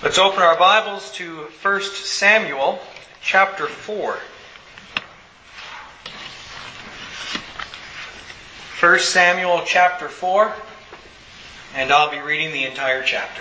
Let's open our Bibles to 1 Samuel chapter 4. 1 Samuel chapter 4, and I'll be reading the entire chapter.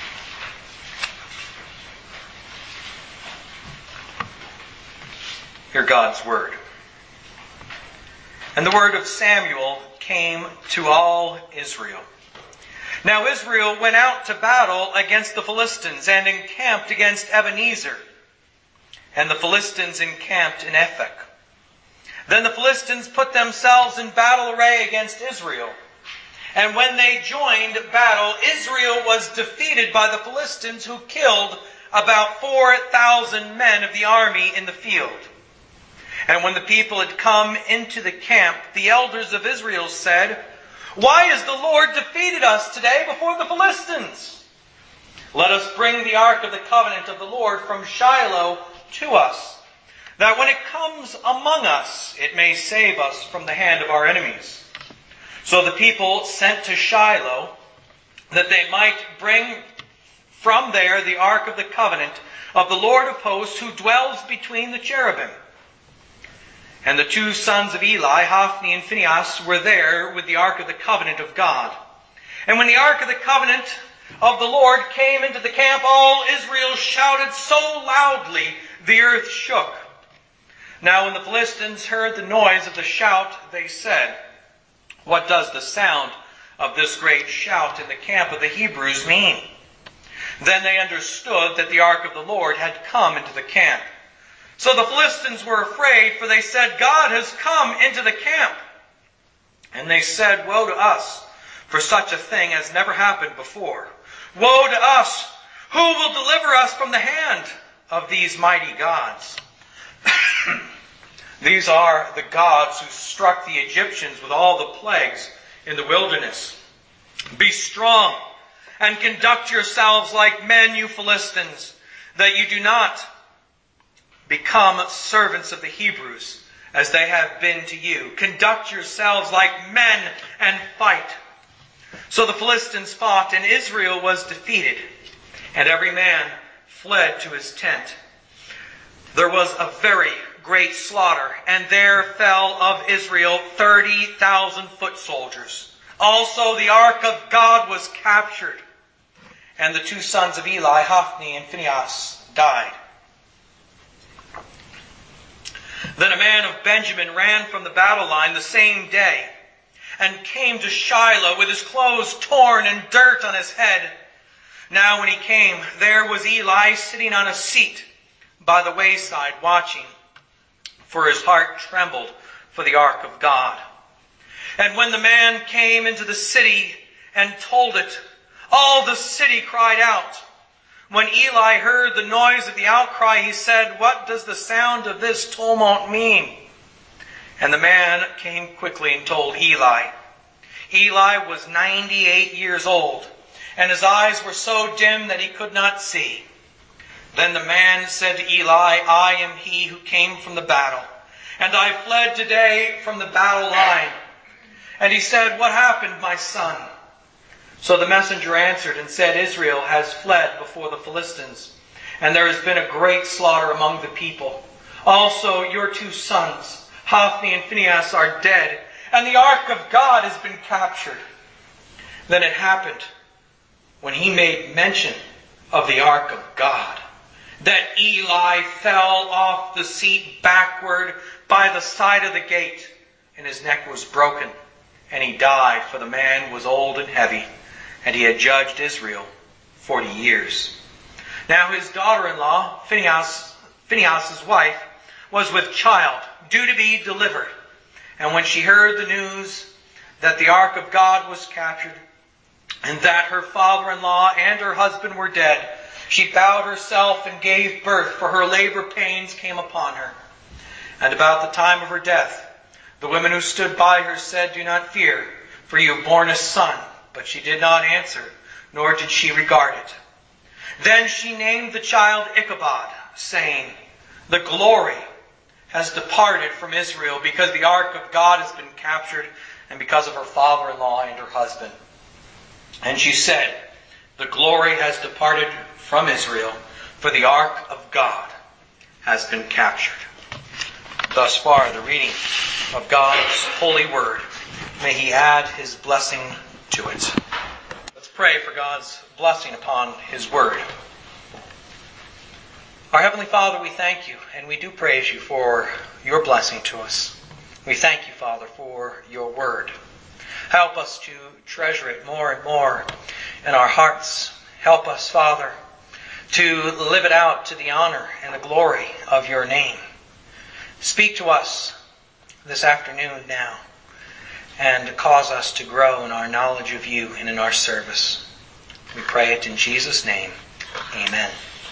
Hear God's word. And the word of Samuel came to all Israel. Now Israel went out to battle against the Philistines and encamped against Ebenezer. And the Philistines encamped in Ephek. Then the Philistines put themselves in battle array against Israel. And when they joined battle, Israel was defeated by the Philistines, who killed about 4,000 men of the army in the field. And when the people had come into the camp, the elders of Israel said, "Why has the Lord defeated us today before the Philistines? Let us bring the ark of the covenant of the Lord from Shiloh to us, that when it comes among us, it may save us from the hand of our enemies." So the people sent to Shiloh, that they might bring from there the ark of the covenant of the Lord of hosts, who dwells between the cherubim. And the two sons of Eli, Hophni and Phinehas, were there with the ark of the covenant of God. And when the ark of the covenant of the Lord came into the camp, all Israel shouted so loudly the earth shook. Now when the Philistines heard the noise of the shout, they said, "What does the sound of this great shout in the camp of the Hebrews mean?" Then they understood that the ark of the Lord had come into the camp. So the Philistines were afraid, for they said, "God has come into the camp." And they said, "Woe to us, for such a thing has never happened before. Woe to us! Who will deliver us from the hand of these mighty gods?" These are the gods who struck the Egyptians with all the plagues in the wilderness. Be strong and conduct yourselves like men, you Philistines, that you do not become servants of the Hebrews, as they have been to you. Conduct yourselves like men and fight. So the Philistines fought, and Israel was defeated, and every man fled to his tent. There was a very great slaughter, and there fell of Israel 30,000 foot soldiers. Also the ark of God was captured, and the two sons of Eli, Hophni and Phinehas, died. Then a man of Benjamin ran from the battle line the same day and came to Shiloh with his clothes torn and dirt on his head. Now when he came, there was Eli sitting on a seat by the wayside watching, for his heart trembled for the ark of God. And when the man came into the city and told it, all the city cried out. When Eli heard the noise of the outcry, he said, "What does the sound of this tumult mean?" And the man came quickly and told Eli. Eli was 98 years old, and his eyes were so dim that he could not see. Then the man said to Eli, "I am he who came from the battle, and I fled today from the battle line." And he said, "What happened, my son?" So the messenger answered and said, "Israel has fled before the Philistines, and there has been a great slaughter among the people. Also your two sons, Hophni and Phinehas, are dead, and the ark of God has been captured." Then it happened, when he made mention of the ark of God, that Eli fell off the seat backward by the side of the gate, and his neck was broken, and he died, for the man was old and heavy, and he had judged Israel 40 years. Now his daughter-in-law, Phinehas' wife, was with child, due to be delivered. And when she heard the news that the ark of God was captured, and that her father-in-law and her husband were dead, she bowed herself and gave birth, for her labor pains came upon her. And about the time of her death, the women who stood by her said, "Do not fear, for you have borne a son." But she did not answer, nor did she regard it. Then she named the child Ichabod, saying, "The glory has departed from Israel, because the ark of God has been captured, and because of her father-in-law and her husband." And she said, The glory has departed from Israel, for the ark of God has been captured. Thus far, the reading of God's holy word. May He add His blessing to it. Let's pray for God's blessing upon His word. Our Heavenly Father, we thank You and we do praise You for Your blessing to us. We thank You, Father, for Your word. Help us to treasure it more and more in our hearts. Help us, Father, to live it out to the honor and the glory of Your name. Speak to us this afternoon now and cause us to grow in our knowledge of You and in our service. We pray it in Jesus' name. Amen.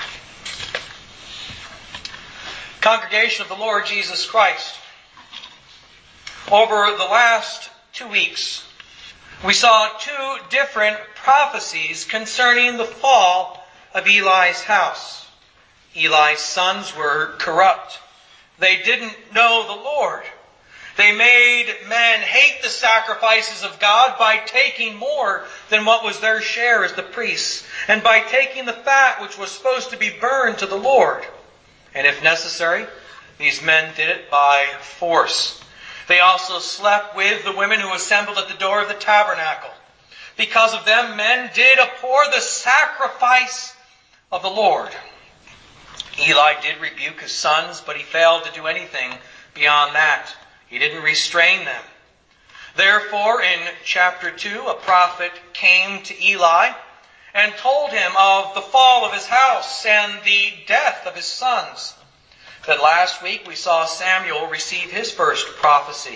Congregation of the Lord Jesus Christ, over the last 2 weeks, we saw 2 different prophecies concerning the fall of Eli's house. Eli's sons were corrupt. They didn't know the Lord. They made men hate the sacrifices of God by taking more than what was their share as the priests, and by taking the fat which was supposed to be burned to the Lord. And if necessary, these men did it by force. They also slept with the women who assembled at the door of the tabernacle. Because of them, men did abhor the sacrifice of the Lord. Eli did rebuke his sons, but he failed to do anything beyond that. He didn't restrain them. Therefore, in chapter 2, a prophet came to Eli and told him of the fall of his house and the death of his sons. Then last week we saw Samuel receive his first prophecy,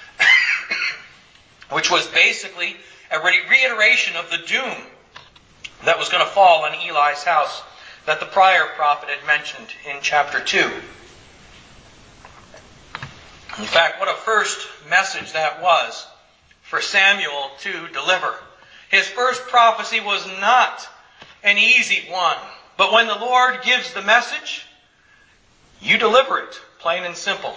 which was basically a reiteration of the doom that was going to fall on Eli's house that the prior prophet had mentioned in chapter 2. In fact, what a first message that was for Samuel to deliver. His first prophecy was not an easy one, but when the Lord gives the message, you deliver it, plain and simple.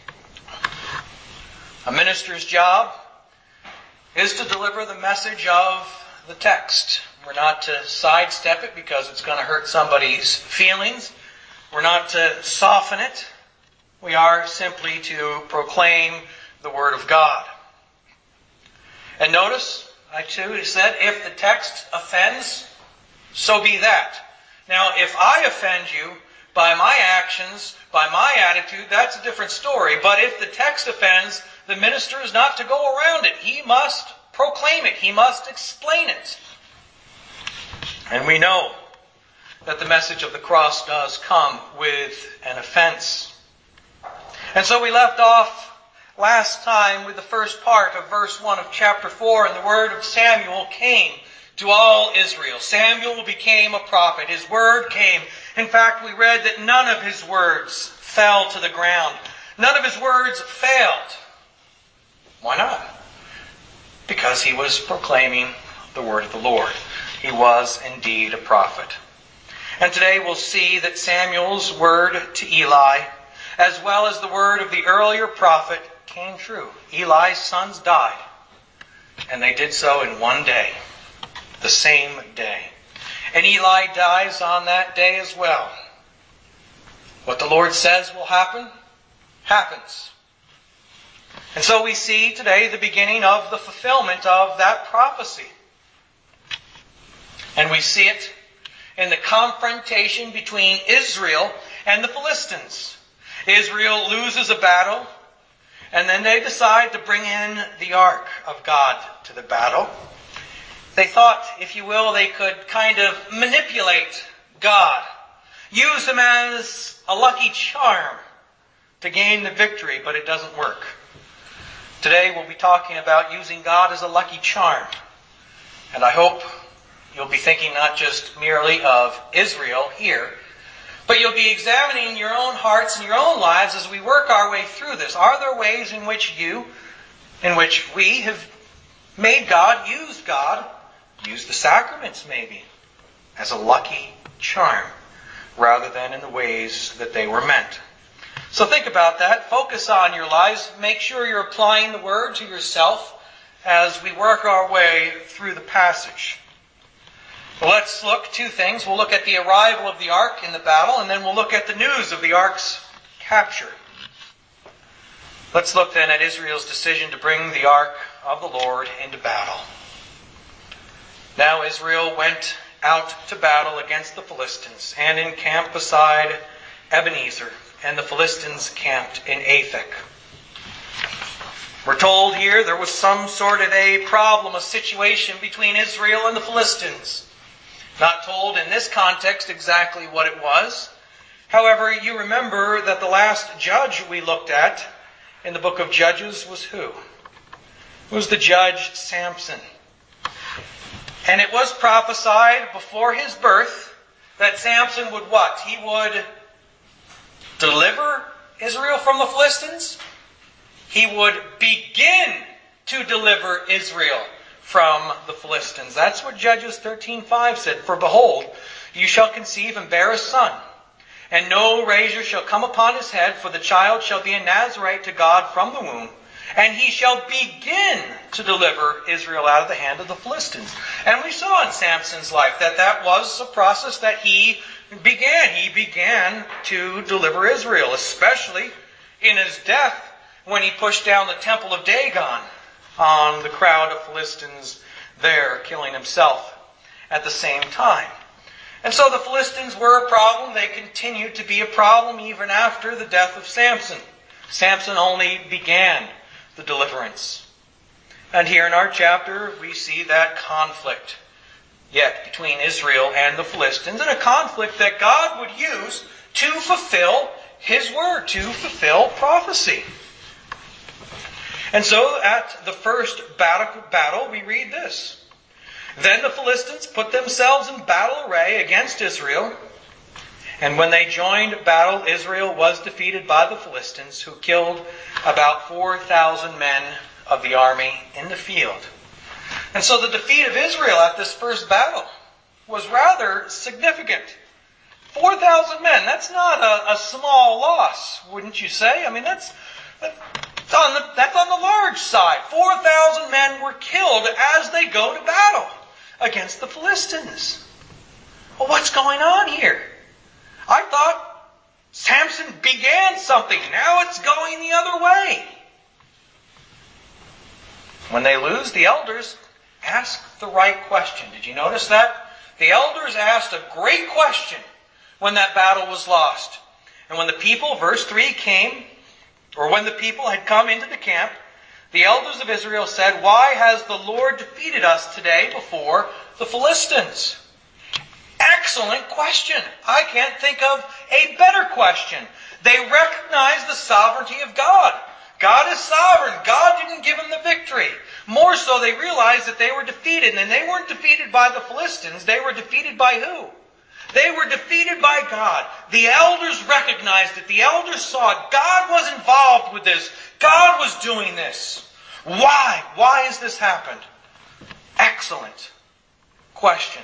A minister's job is to deliver the message of the text. We're not to sidestep it because it's going to hurt somebody's feelings. We're not to soften it. We are simply to proclaim the Word of God. And notice, I too said, if the text offends, so be that. Now, if I offend you by my actions, by my attitude, that's a different story. But if the text offends, the minister is not to go around it. He must proclaim it. He must explain it. And we know that the message of the cross does come with an offense. And so we left off last time with the first part of verse 1 of chapter 4, and the word of Samuel came to all Israel. Samuel became a prophet. His word came. In fact, we read that none of his words fell to the ground. None of his words failed. Why not? Because he was proclaiming the word of the Lord. He was indeed a prophet. And today we'll see that Samuel's word to Eli, as well as the word of the earlier prophet, came true. Eli's sons died. And they did so in one day. The same day. And Eli dies on that day as well. What the Lord says will happen, happens. And so we see today the beginning of the fulfillment of that prophecy. And we see it in the confrontation between Israel and the Philistines. Israel loses a battle, and then they decide to bring in the ark of God to the battle. They thought, if you will, they could kind of manipulate God. Use him as a lucky charm to gain the victory, but it doesn't work. Today we'll be talking about using God as a lucky charm. And I hope you'll be thinking not just merely of Israel here, but you'll be examining your own hearts and your own lives as we work our way through this. Are there ways in which we have made God, use the sacraments maybe, as a lucky charm, rather than in the ways that they were meant? So think about that. Focus on your lives. Make sure you're applying the word to yourself as we work our way through the passage. Well, let's look two things. We'll look at the arrival of the ark in the battle, and then we'll look at the news of the ark's capture. Let's look then at Israel's decision to bring the ark of the Lord into battle. Now Israel went out to battle against the Philistines and encamped beside Ebenezer, and the Philistines camped in Aphek. We're told here there was some sort of a problem, a situation between Israel and the Philistines. Not told in this context exactly what it was. However, you remember that the last judge we looked at in the book of Judges was who? It was the judge Samson. And it was prophesied before his birth that Samson would what? He would deliver Israel from the Philistines. He would begin to deliver Israel from the Philistines. That's what Judges 13:5 said. For behold, you shall conceive and bear a son, and no razor shall come upon his head, for the child shall be a Nazarite to God from the womb, and he shall begin to deliver Israel out of the hand of the Philistines. And we saw in Samson's life that was a process that he began. He began to deliver Israel, especially in his death when he pushed down the temple of Dagon on the crowd of Philistines there, killing himself at the same time. And so the Philistines were a problem. They continued to be a problem even after the death of Samson. Samson only began the deliverance. And here in our chapter, we see that conflict yet between Israel and the Philistines, and a conflict that God would use to fulfill His word, to fulfill prophecy. And so at the first battle, we read this. Then the Philistines put themselves in battle array against Israel. And when they joined battle, Israel was defeated by the Philistines, who killed about 4,000 men of the army in the field. And so the defeat of Israel at this first battle was rather significant. 4,000 men, that's not a small loss, wouldn't you say? I mean, that's on the large side. 4,000 men were killed as they go to battle against the Philistines. Well, what's going on here? I thought Samson began something. Now it's going the other way. When they lose, the elders ask the right question. Did you notice that? The elders asked a great question when that battle was lost. And when the people, verse 3, came, or when the people had come into the camp, the elders of Israel said, "Why has the Lord defeated us today before the Philistines?" Excellent question. I can't think of a better question. They recognize the sovereignty of God. God is sovereign. God didn't give them the victory. More so, they realized that they were defeated. And they weren't defeated by the Philistines. They were defeated by who? They were defeated by God. The elders recognized it. The elders saw it. God was involved with this. God was doing this. Why? Why has this happened? Excellent question.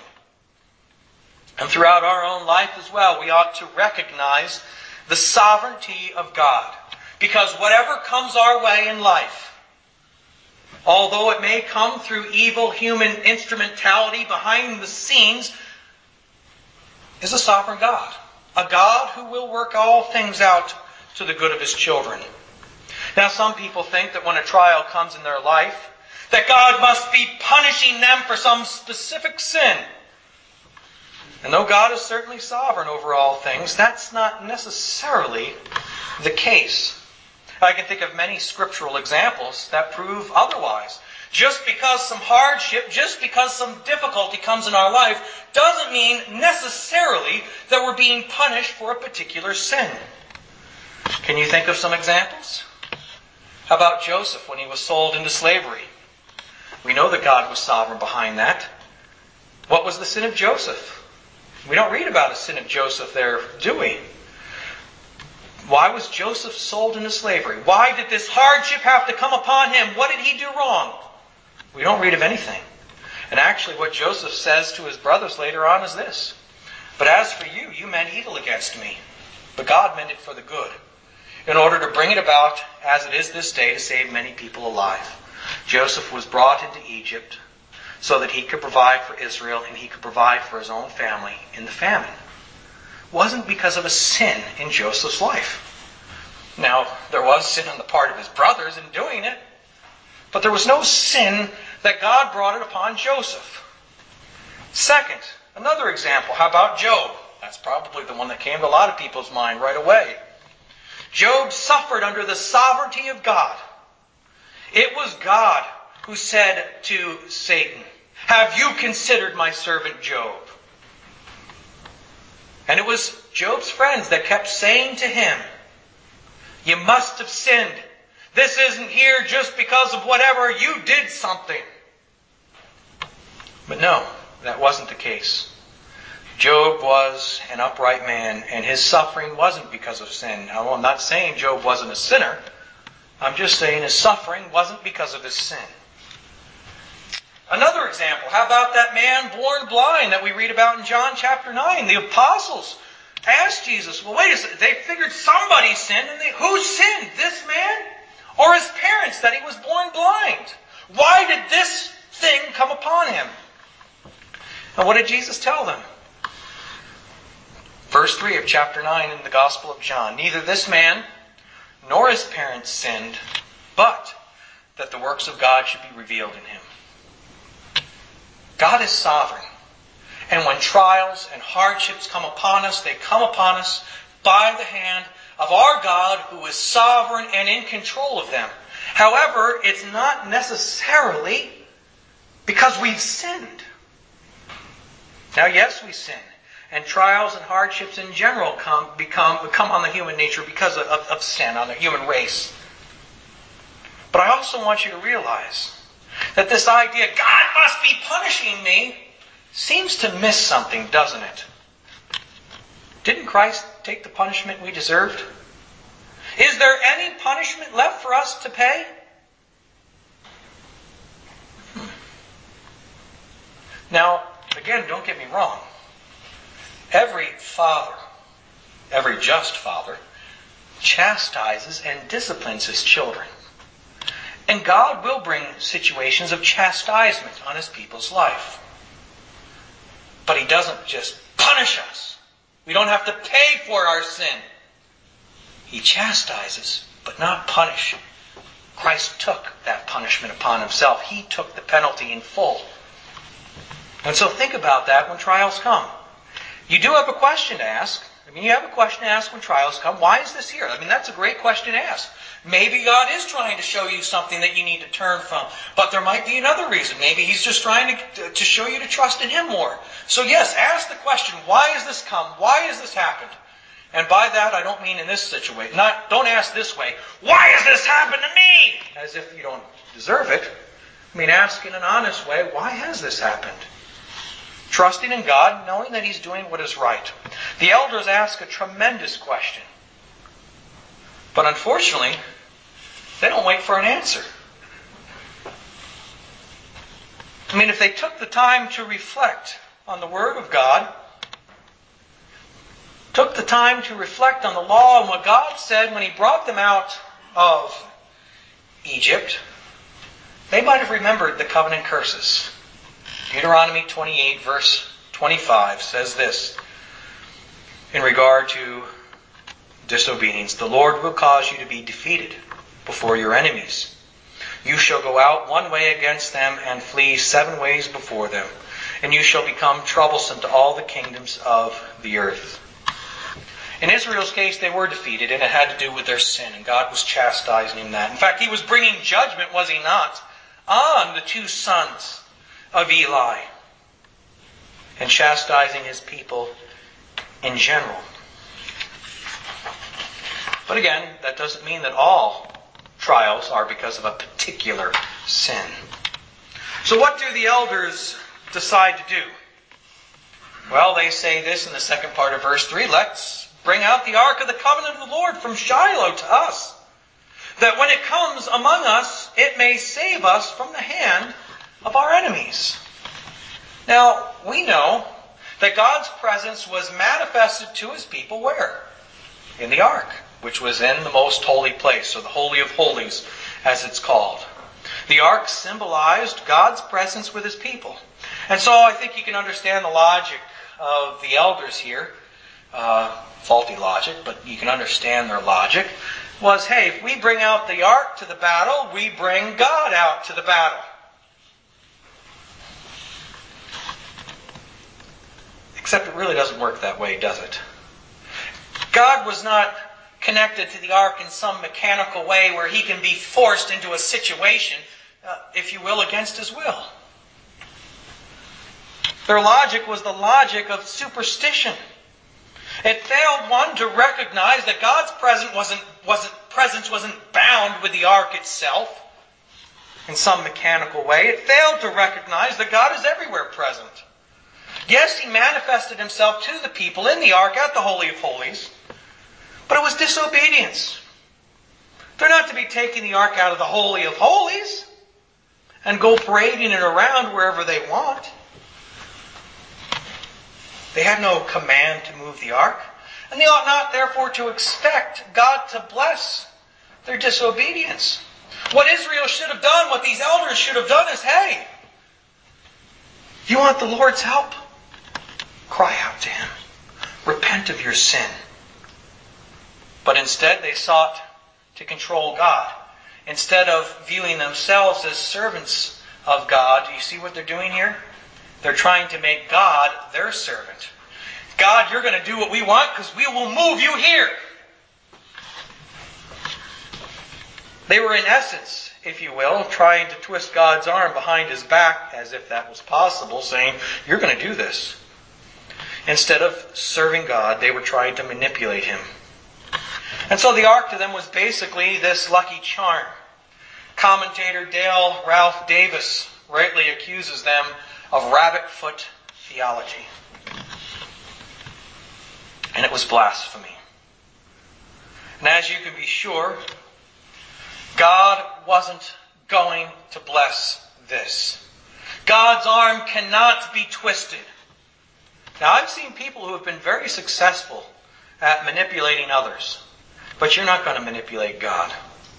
And throughout our own life as well, we ought to recognize the sovereignty of God. Because whatever comes our way in life, although it may come through evil human instrumentality behind the scenes, is a sovereign God. A God who will work all things out to the good of His children. Now, some people think that when a trial comes in their life, that God must be punishing them for some specific sin. And though God is certainly sovereign over all things, that's not necessarily the case. I can think of many scriptural examples that prove otherwise. Just because some hardship, just because some difficulty comes in our life, doesn't mean necessarily that we're being punished for a particular sin. Can you think of some examples? How about Joseph when he was sold into slavery? We know that God was sovereign behind that. What was the sin of Joseph? We don't read about a sin of Joseph there, do we? Why was Joseph sold into slavery? Why did this hardship have to come upon him? What did he do wrong? We don't read of anything. And actually what Joseph says to his brothers later on is this: "But as for you, you meant evil against me, but God meant it for the good, in order to bring it about as it is this day to save many people alive." Joseph was brought into Egypt so that he could provide for Israel and he could provide for his own family in the famine. It wasn't because of a sin in Joseph's life. Now, there was sin on the part of his brothers in doing it, but there was no sin that God brought it upon Joseph. Second, another example. How about Job? That's probably the one that came to a lot of people's mind right away. Job suffered under the sovereignty of God. It was God who said to Satan, "Have you considered my servant Job?" And it was Job's friends that kept saying to him, "You must have sinned. This isn't here just because of whatever. You did something." But no, that wasn't the case. Job was an upright man, and his suffering wasn't because of sin. Now, I'm not saying Job wasn't a sinner. I'm just saying his suffering wasn't because of his sin. Another example, how about that man born blind that we read about in John chapter 9? The apostles asked Jesus, well, wait a second, they figured somebody sinned, and who sinned? This man? Or his parents that he was born blind? Why did this thing come upon him? And what did Jesus tell them? Verse 3 of chapter 9 in the Gospel of John. Neither this man nor his parents sinned, but that the works of God should be revealed in him. God is sovereign. And when trials and hardships come upon us, they come upon us by the hand of our God who is sovereign and in control of them. However, it's not necessarily because we've sinned. Now, yes, we sin. And trials and hardships in general come on the human nature because of sin, on the human race. But I also want you to realize that this idea, God must be punishing me, seems to miss something, doesn't it? Didn't Christ take the punishment we deserved? Is there any punishment left for us to pay? Now, again, don't get me wrong. Every father, every just father, chastises and disciplines his children. And God will bring situations of chastisement on his people's life. But he doesn't just punish us. We don't have to pay for our sin. He chastises, but not punish. Christ took that punishment upon himself. He took the penalty in full. And so think about that when trials come. You do have a question to ask. You have a question to ask when trials come. Why is this here? That's a great question to ask. Maybe God is trying to show you something that you need to turn from. But there might be another reason. Maybe he's just trying to show you to trust in him more. So yes, ask the question, why has this come? Why has this happened? And by that, I don't mean in this situation. Don't ask this way, why has this happened to me? As if you don't deserve it. Ask in an honest way, why has this happened? Trusting in God, knowing that he's doing what is right. The elders ask a tremendous question. But unfortunately, they don't wait for an answer. If they took the time to reflect on the Word of God, took the time to reflect on the law and what God said when he brought them out of Egypt, they might have remembered the covenant curses. Deuteronomy 28 verse 25 says this in regard to disobedience. The Lord will cause you to be defeated before your enemies. You shall go out one way against them and flee 7 ways before them. And you shall become troublesome to all the kingdoms of the earth. In Israel's case, they were defeated, and it had to do with their sin, and God was chastising them that. In fact, he was bringing judgment, was he not, on the 2 sons of Eli, and chastising his people in general. But again, that doesn't mean that all trials are because of a particular sin. So what do the elders decide to do? Well, they say this in the second part of verse 3, let's bring out the ark of the covenant of the Lord from Shiloh to us, that when it comes among us, it may save us from the hand of our enemies. Now, we know that God's presence was manifested to his people where? In the ark, which was in the most holy place, or the Holy of Holies, as it's called. The ark symbolized God's presence with his people. And so I think you can understand the logic of the elders here. Faulty logic, but you can understand their logic. Was, hey, if we bring out the ark to the battle, we bring God out to the battle. Except it really doesn't work that way, does it? God was not connected to the ark in some mechanical way where he can be forced into a situation, if you will, against his will. Their logic was the logic of superstition. It failed, one, to recognize that God's presence wasn't bound with the ark itself in some mechanical way. It failed to recognize that God is everywhere present. Yes, he manifested himself to the people in the ark at the Holy of Holies, but it was disobedience. They're not to be taking the ark out of the Holy of Holies and go parading it around wherever they want. They had no command to move the ark, and they ought not, therefore, to expect God to bless their disobedience. What Israel should have done, what these elders should have done is, hey, you want the Lord's help? Cry out to him. Repent of your sin. But instead they sought to control God. Instead of viewing themselves as servants of God, do you see what they're doing here? They're trying to make God their servant. God, you're going to do what we want because we will move you here. They were in essence, if you will, trying to twist God's arm behind his back as if that was possible, saying, you're going to do this. Instead of serving God, they were trying to manipulate him. And so the ark to them was basically this lucky charm. Commentator Dale Ralph Davis rightly accuses them of rabbit foot theology. And it was blasphemy. And as you can be sure, God wasn't going to bless this. God's arm cannot be twisted. Now, I've seen people who have been very successful at manipulating others, but you're not going to manipulate God.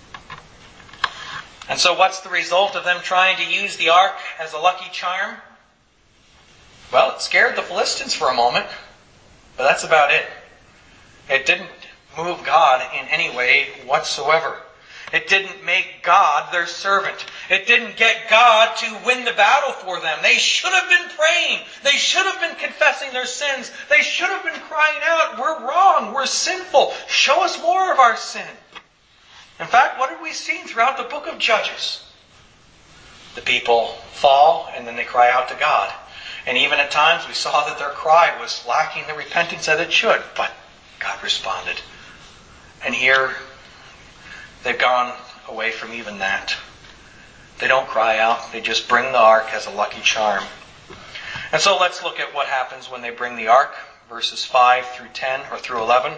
And so what's the result of them trying to use the ark as a lucky charm? Well, it scared the Philistines for a moment, but that's about it. It didn't move God in any way whatsoever. It didn't make God their servant. It didn't get God to win the battle for them. They should have been praying. They should have been confessing their sins. They should have been crying out, we're wrong, we're sinful. Show us more of our sin. In fact, what have we seen throughout the book of Judges? The people fall and then they cry out to God. And even at times we saw that their cry was lacking the repentance that it should. But God responded. And here they've gone away from even that. They don't cry out. They just bring the ark as a lucky charm. And so let's look at what happens when they bring the ark. Verses 5 through 10 or through 11.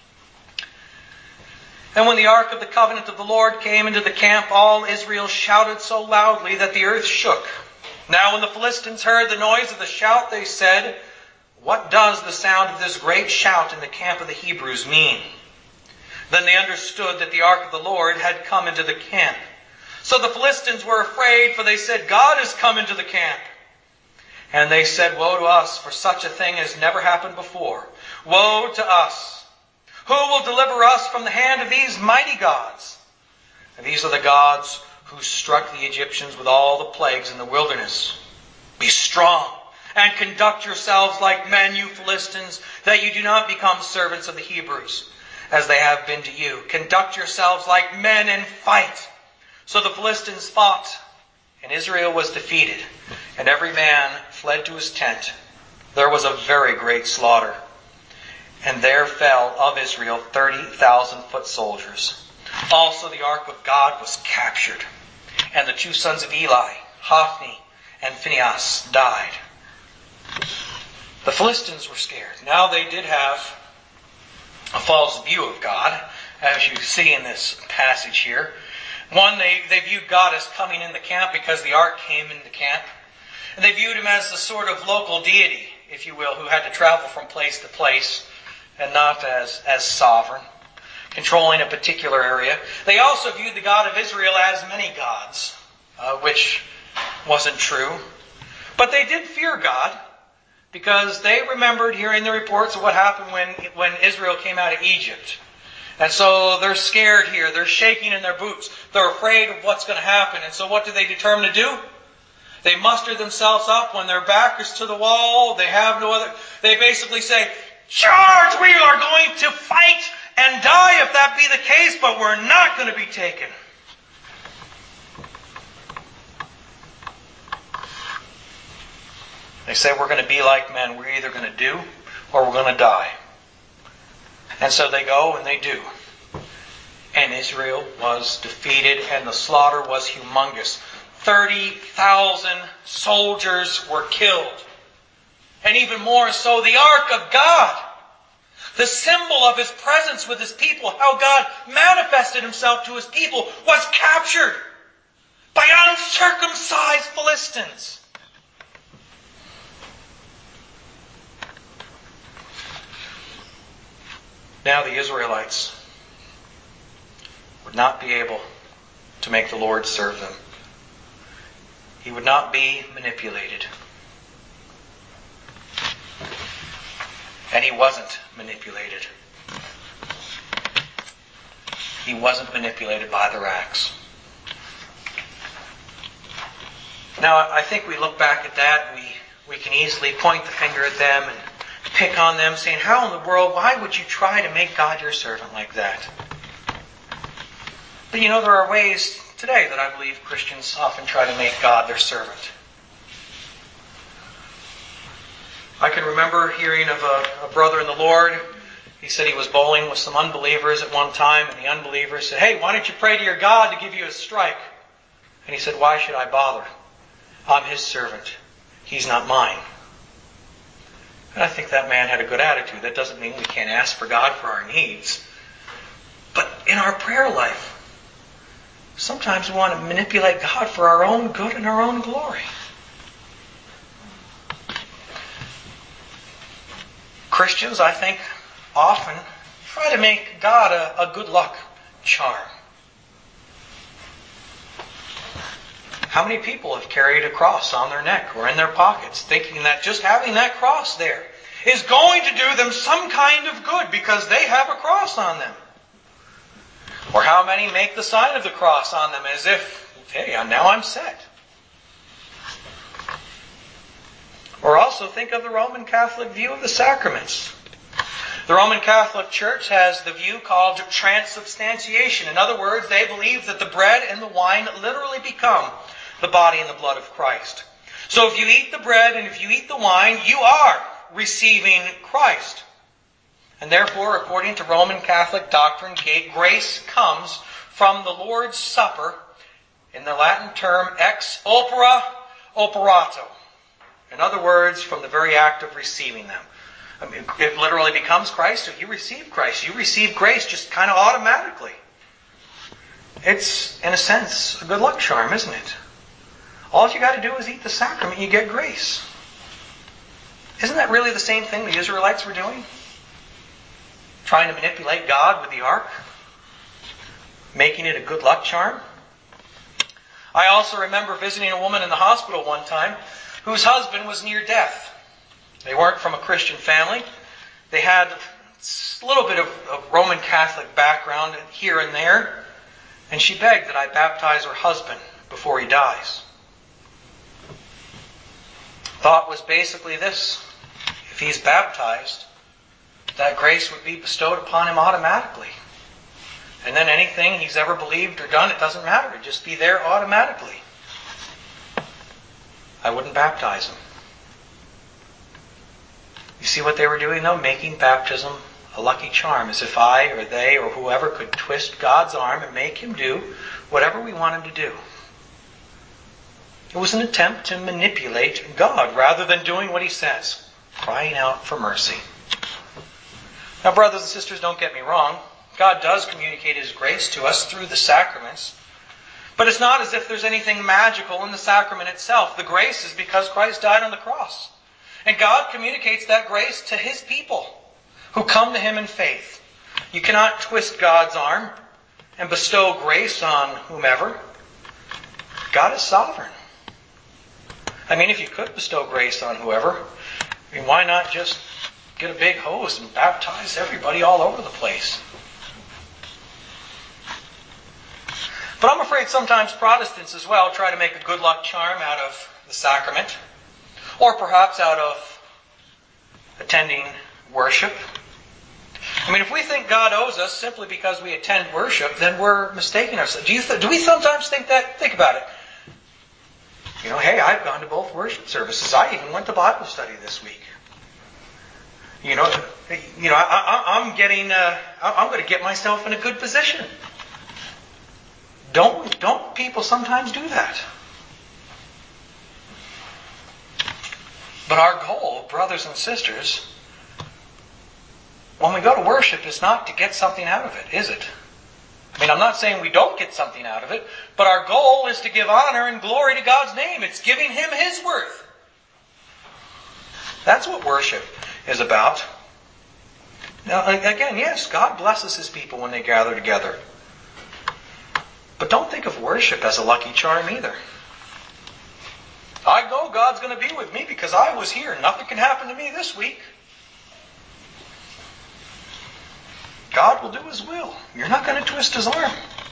And when the ark of the covenant of the Lord came into the camp, all Israel shouted so loudly that the earth shook. Now when the Philistines heard the noise of the shout, they said, what does the sound of this great shout in the camp of the Hebrews mean? Then they understood that the ark of the Lord had come into the camp. So the Philistines were afraid, for they said, God has come into the camp. And they said, woe to us, for such a thing has never happened before. Woe to us! Who will deliver us from the hand of these mighty gods? And these are the gods who struck the Egyptians with all the plagues in the wilderness. Be strong and conduct yourselves like men, you Philistines, that you do not become servants of the Hebrews, as they have been to you. Conduct yourselves like men and fight. So the Philistines fought, and Israel was defeated, and every man fled to his tent. There was a very great slaughter. And there fell of Israel 30,000 foot soldiers. Also the ark of God was captured. And the two sons of Eli, Hophni and Phinehas, died. The Philistines were scared. Now they did have a false view of God, as you see in this passage here. One, they viewed God as coming in the camp because the ark came into camp. And they viewed him as the sort of local deity, if you will, who had to travel from place to place and not as sovereign, controlling a particular area. They also viewed the God of Israel as many gods, which wasn't true. But they did fear God because they remembered hearing the reports of what happened when Israel came out of Egypt. And so they're scared here. They're shaking in their boots. They're afraid of what's going to happen. And so what do they determine to do? They muster themselves up when their back is to the wall. They have no other. They basically say, "Charge! We are going to fight and die if that be the case, but we're not going to be taken." They say we're going to be like men. We're either going to do or we're going to die. And so they go and they do. And Israel was defeated and the slaughter was humongous. 30,000 soldiers were killed. And even more so, the Ark of God, the symbol of His presence with His people, how God manifested Himself to His people, was captured by uncircumcised Philistines. Now the Israelites would not be able to make the Lord serve them. He would not be manipulated. And He wasn't manipulated. He wasn't manipulated by their acts. Now, I think we look back at that and we can easily point the finger at them and pick on them, saying, how in the world, why would you try to make God your servant like that? But there are ways today that I believe Christians often try to make God their servant. I can remember hearing of a brother in the Lord. He said he was bowling with some unbelievers at one time, and the unbelievers said, "Hey, why don't you pray to your God to give you a strike?" And he said, "Why should I bother? I'm His servant. He's not mine." And I think that man had a good attitude. That doesn't mean we can't ask for God for our needs. But in our prayer life, sometimes we want to manipulate God for our own good and our own glory. Christians, I think, often try to make God a good luck charm. How many people have carried a cross on their neck or in their pockets, thinking that just having that cross there is going to do them some kind of good because they have a cross on them? Or how many make the sign of the cross on them as if, hey, now I'm set? Or also think of the Roman Catholic view of the sacraments. The Roman Catholic Church has the view called transubstantiation. In other words, they believe that the bread and the wine literally become the body and the blood of Christ. So if you eat the bread and if you eat the wine, you are receiving Christ. And therefore, according to Roman Catholic doctrine, grace comes from the Lord's Supper, in the Latin term ex opere operato. In other words, from the very act of receiving them. It literally becomes Christ, so you receive Christ. You receive grace just kind of automatically. It's, in a sense, a good luck charm, isn't it? All you got to do is eat the sacrament and you get grace. Isn't that really the same thing the Israelites were doing? Trying to manipulate God with the ark? Making it a good luck charm? I also remember visiting a woman in the hospital one time whose husband was near death. They weren't from a Christian family. They had a little bit of Roman Catholic background here and there. And she begged that I baptize her husband before he dies. Thought was basically this: if he's baptized, that grace would be bestowed upon him automatically. And then anything he's ever believed or done, it doesn't matter. It'd just be there automatically. I wouldn't baptize him. You see what they were doing though? Making baptism a lucky charm, as if I or they or whoever could twist God's arm and make him do whatever we want him to do. It was an attempt to manipulate God rather than doing what He says, crying out for mercy. Now, brothers and sisters, don't get me wrong. God does communicate His grace to us through the sacraments. But it's not as if there's anything magical in the sacrament itself. The grace is because Christ died on the cross. And God communicates that grace to His people who come to Him in faith. You cannot twist God's arm and bestow grace on whomever. God is sovereign. I mean, if you could bestow grace on whoever, why not just get a big hose and baptize everybody all over the place? But I'm afraid sometimes Protestants as well try to make a good luck charm out of the sacrament, or perhaps out of attending worship. I mean, if we think God owes us simply because we attend worship, then we're mistaking ourselves. Do we sometimes think that? Think about it. Hey, I've gone to both worship services. I even went to Bible study this week. I'm going to get myself in a good position. Don't people sometimes do that? But our goal, brothers and sisters, when we go to worship is not to get something out of it, is it? I mean, I'm not saying we don't get something out of it, but our goal is to give honor and glory to God's name. It's giving Him His worth. That's what worship is about. Now, again, yes, God blesses His people when they gather together. But don't think of worship as a lucky charm either. I go, God's going to be with me because I was here. Nothing can happen to me this week. God will do His will. You're not going to twist His arm.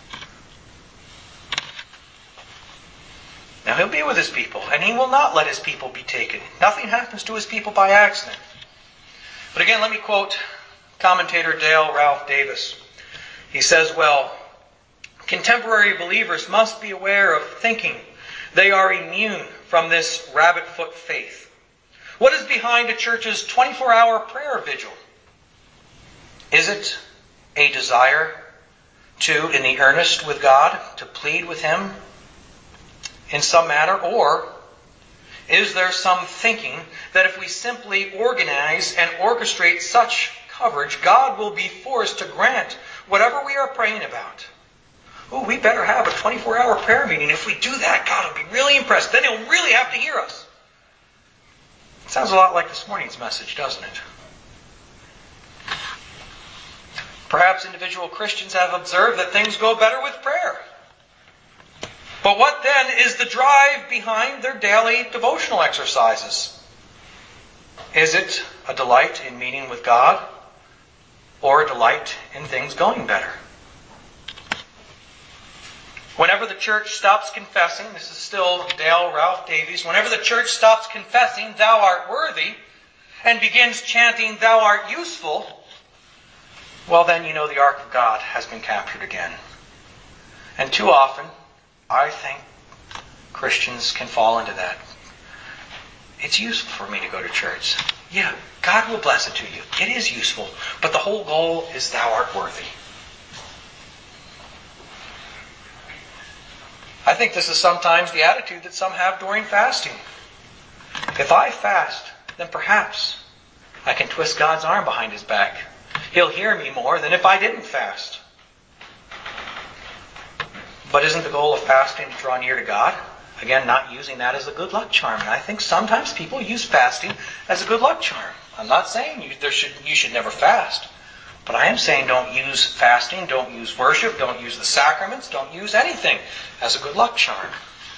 Now He'll be with His people, and He will not let His people be taken. Nothing happens to His people by accident. But again, let me quote commentator Dale Ralph Davis. He says, contemporary believers must be aware of thinking they are immune from this rabbit-foot faith. What is behind a church's 24-hour prayer vigil? Is it a desire to, in the earnest with God, to plead with Him in some manner? Or is there some thinking that if we simply organize and orchestrate such coverage, God will be forced to grant whatever we are praying about? We better have a 24-hour prayer meeting. If we do that, God will be really impressed. Then He'll really have to hear us. It sounds a lot like this morning's message, doesn't it? Perhaps individual Christians have observed that things go better with prayer. But what then is the drive behind their daily devotional exercises? Is it a delight in meeting with God, or a delight in things going better? Whenever the church stops confessing, this is still Dale Ralph Davies, whenever the church stops confessing, "Thou art worthy," and begins chanting, "Thou art useful," well then you know the ark of God has been captured again. And too often, I think Christians can fall into that. It's useful for me to go to church. Yeah, God will bless it to you. It is useful. But the whole goal is thou art worthy. I think this is sometimes the attitude that some have during fasting. If I fast, then perhaps I can twist God's arm behind His back. He'll hear me more than if I didn't fast. But isn't the goal of fasting to draw near to God? Again, not using that as a good luck charm. And I think sometimes people use fasting as a good luck charm. I'm not saying you should never fast. But I am saying don't use fasting, don't use worship, don't use the sacraments, don't use anything as a good luck charm.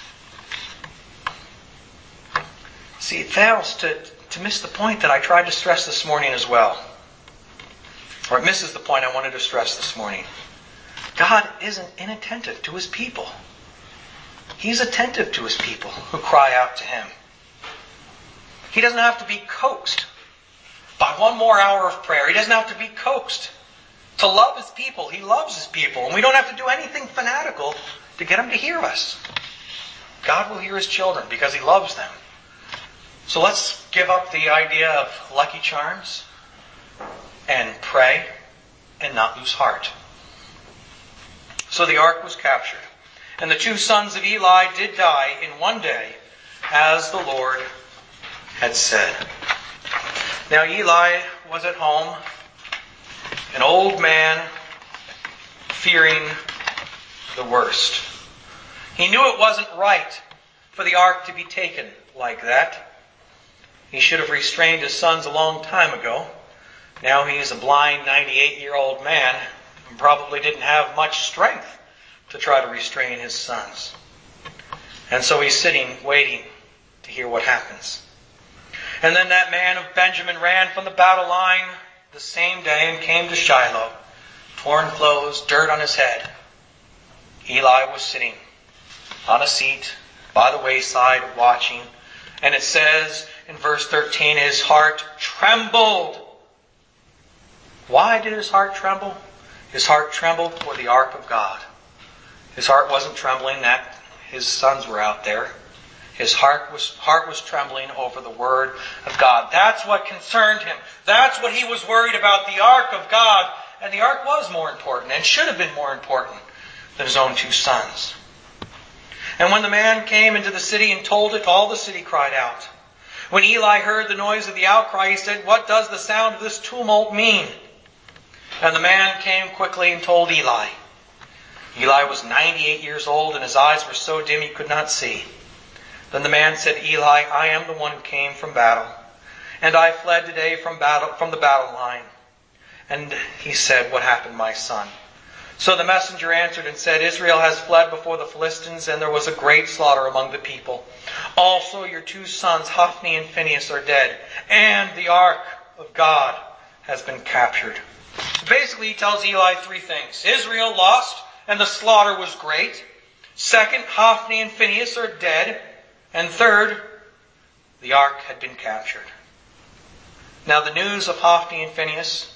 See, it fails to miss the point that I tried to stress this morning as well. Or it misses the point I wanted to stress this morning. God isn't inattentive to His people. He's attentive to His people who cry out to Him. He doesn't have to be coaxed by one more hour of prayer. He doesn't have to be coaxed to love His people. He loves His people. And we don't have to do anything fanatical to get Him to hear us. God will hear His children because He loves them. So let's give up the idea of lucky charms and pray and not lose heart. So the ark was captured. And the 2 sons of Eli did die in one day, as the Lord had said. Now Eli was at home, an old man, fearing the worst. He knew it wasn't right for the ark to be taken like that. He should have restrained his sons a long time ago. Now he's a blind 98-year-old man and probably didn't have much strength to try to restrain his sons. And so he's sitting, waiting to hear what happens. And then that man of Benjamin ran from the battle line the same day and came to Shiloh, torn clothes, dirt on his head. Eli was sitting on a seat by the wayside watching. And it says in verse 13, his heart trembled. Why did his heart tremble? His heart trembled for the ark of God. His heart wasn't trembling that his sons were out there. His heart was trembling over the word of God. That's what concerned him. That's what he was worried about, the ark of God. And the ark was more important and should have been more important than his own two sons. And when the man came into the city and told it, all the city cried out. When Eli heard the noise of the outcry, he said, "What does the sound of this tumult mean?" And the man came quickly and told Eli. Eli was 98 years old, and his eyes were so dim he could not see. Then the man said to Eli, "I am the one who came from battle, and I fled today from the battle line." And he said, "What happened, my son?" So the messenger answered and said, "Israel has fled before the Philistines, and there was a great slaughter among the people. Also your two sons, Hophni and Phinehas, are dead, and the ark of God has been captured." Basically, he tells Eli three things. Israel lost, and the slaughter was great. Second, Hophni and Phinehas are dead. And third, the ark had been captured. Now the news of Hophni and Phinehas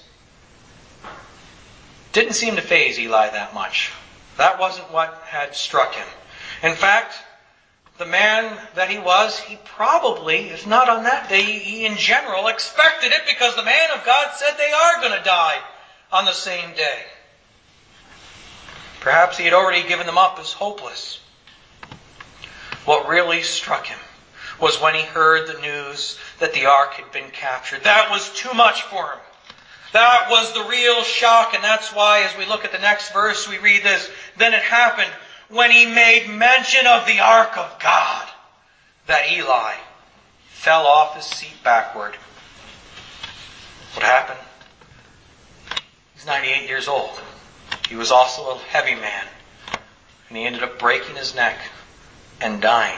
didn't seem to faze Eli that much. That wasn't what had struck him. In fact, the man that he was, he probably, if not on that day, he in general expected it because the man of God said they are going to die on the same day. Perhaps he had already given them up as hopeless. What really struck him was when he heard the news that the ark had been captured. That was too much for him. That was the real shock, and that's why as we look at the next verse, we read this. Then it happened when he made mention of the ark of God that Eli fell off his seat backward. What happened? He's 98 years old. He was also a heavy man, and he ended up breaking his neck and dying.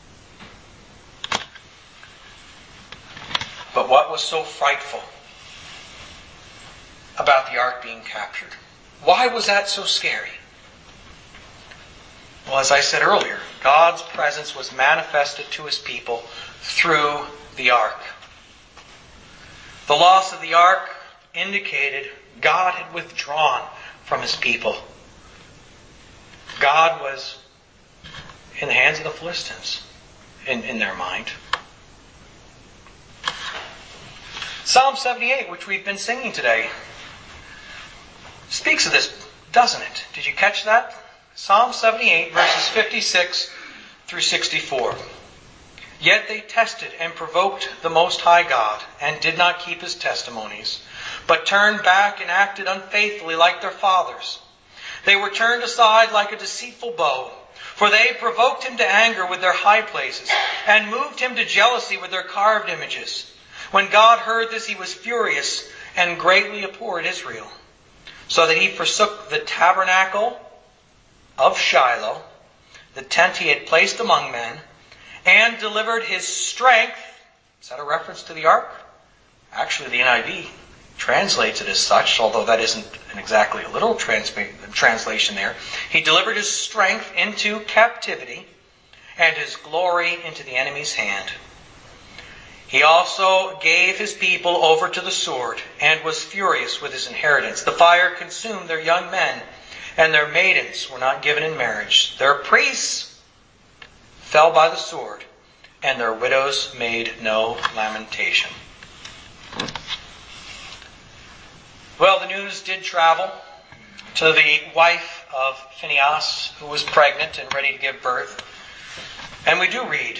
But what was so frightful about the ark being captured? Why was that so scary? Well, as I said earlier, God's presence was manifested to his people through the ark. The loss of the ark indicated God had withdrawn from his people. God was in the hands of the Philistines, in their mind. Psalm 78, which we've been singing today, speaks of this, doesn't it? Did you catch that? Psalm 78, verses 56 through 64. Yet they tested and provoked the Most High God, and did not keep his testimonies, but turned back and acted unfaithfully like their fathers. They were turned aside like a deceitful bow, for they provoked him to anger with their high places, and moved him to jealousy with their carved images. When God heard this, he was furious, and greatly abhorred Israel, so that he forsook the tabernacle of Shiloh, the tent he had placed among men, and delivered his strength. Is that a reference to the ark? Actually, the NIV translates it as such, although that isn't exactly a literal translation there. He delivered his strength into captivity, and his glory into the enemy's hand. He also gave his people over to the sword, and was furious with his inheritance. The fire consumed their young men, and their maidens were not given in marriage. Their priests fell by the sword, and their widows made no lamentation. Well, the news did travel to the wife of Phinehas, who was pregnant and ready to give birth. And we do read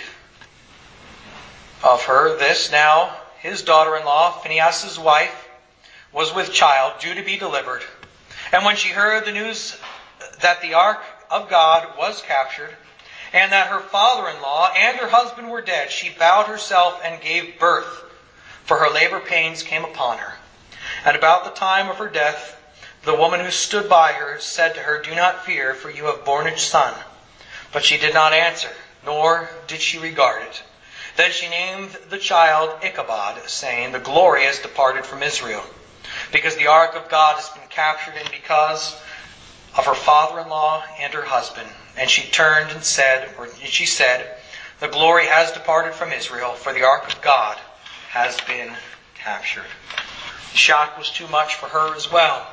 of her this. Now, his daughter-in-law, Phinehas' wife, was with child, due to be delivered. And when she heard the news that the ark of God was captured, and that her father-in-law and her husband were dead, she bowed herself and gave birth, for her labor pains came upon her. And about the time of her death, the woman who stood by her said to her, "Do not fear, for you have borne a son." But she did not answer. nor did she regard it. Then she named the child Ichabod, saying, "The glory has departed from Israel, because the ark of God has been captured, and because of her father-in-law and her husband." And she turned and said, "The glory has departed from Israel, for the ark of God has been captured." The shock was too much for her as well.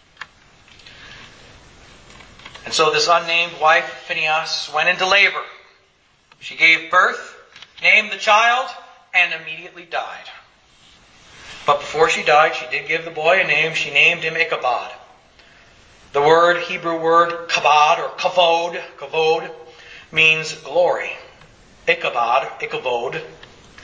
And so this unnamed wife of Phinehas went into labor. She gave birth, named the child, and immediately died. But before she died, she did give the boy a name. She named him Ichabod. The Hebrew word kabod or kavod, means glory. Ikavod,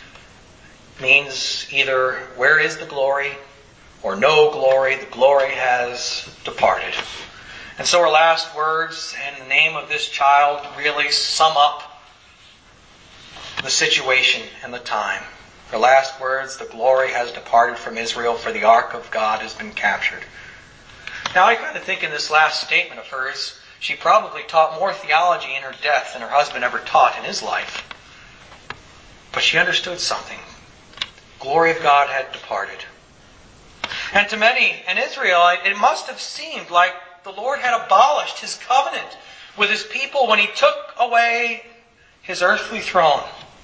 means either where is the glory or no glory. The glory has departed. And so her last words and the name of this child really sum up the situation and the time. Her last words, "The glory has departed from Israel, for the ark of God has been captured." Now I kind of think in this last statement of hers, she probably taught more theology in her death than her husband ever taught in his life. But she understood something. The glory of God had departed. And to many in Israel, it must have seemed like the Lord had abolished His covenant with His people when He took away His earthly throne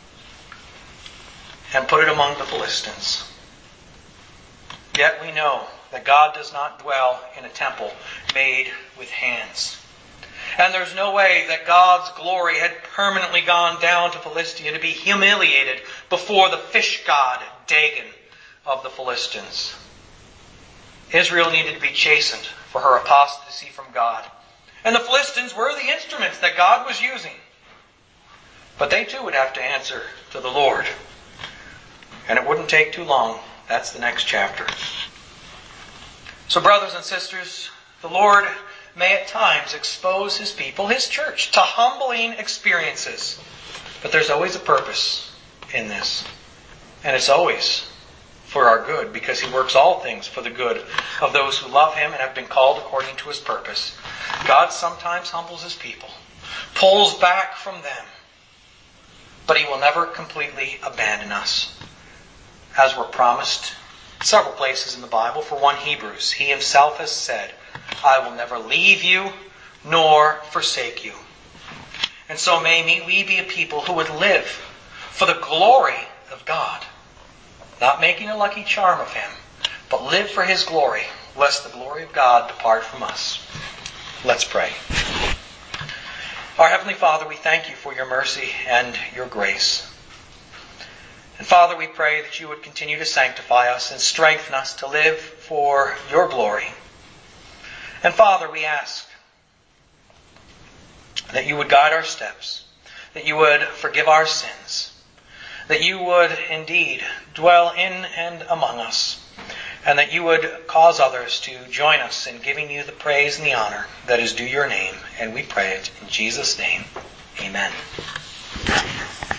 and put it among the Philistines. Yet we know that God does not dwell in a temple made with hands. And there's no way that God's glory had permanently gone down to Philistia to be humiliated before the fish god Dagon of the Philistines. Israel needed to be chastened for her apostasy from God. And the Philistines were the instruments that God was using. But they too would have to answer to the Lord. And it wouldn't take too long. That's the next chapter. So brothers and sisters, the Lord may at times expose His people, His church, to humbling experiences. But there's always a purpose in this. And it's always for our good, because He works all things for the good of those who love Him and have been called according to His purpose. God sometimes humbles His people, pulls back from them, but He will never completely abandon us. As we're promised several places in the Bible. For one, Hebrews, He Himself has said, "I will never leave you nor forsake you." And so may we be a people who would live for the glory of God. Not making a lucky charm of Him, but live for His glory, lest the glory of God depart from us. Let's pray. Our Heavenly Father, we thank You for Your mercy and Your grace. And Father, we pray that You would continue to sanctify us and strengthen us to live for Your glory. And Father, we ask that You would guide our steps, that You would forgive our sins, that You would indeed dwell in and among us, and that You would cause others to join us in giving You the praise and the honor that is due Your name. And we pray it in Jesus' name. Amen.